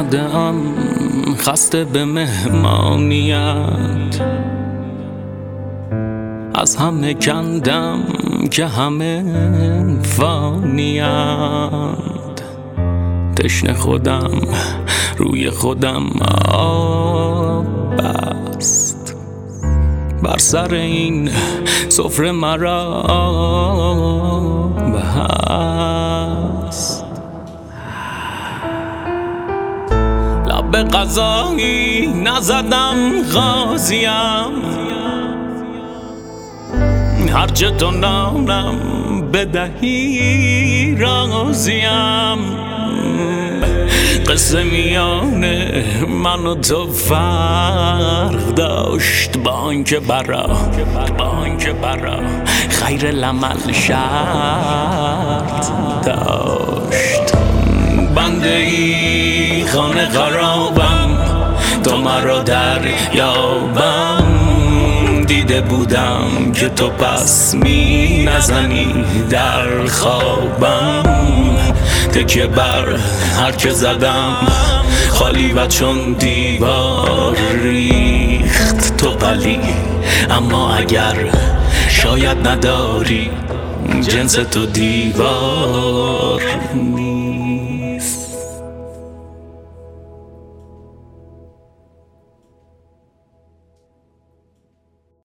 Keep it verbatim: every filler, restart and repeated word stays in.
اومده ام خسته به مهمانیت، از همه کندم که همه فانیند. تشنه خودم روی خودم آب بست، بر سر این سفره مرا بست. لب به غذایی نزدم غازیم، هرچه تو نانم بدهی راضیم. قصه میان من و تو فرق داشت، با آنکه برا با آنکه برا خیر العمل شرط داشت. بنده ای خانه خرابم، تو مرا در یابم. دیده بودم که تو پس می نزنی در خوابم. تکیه بر هر که زدم خالی و چون دیوار ریخت. تو ولی اما اگر شاید نداری، جنس تو دیوار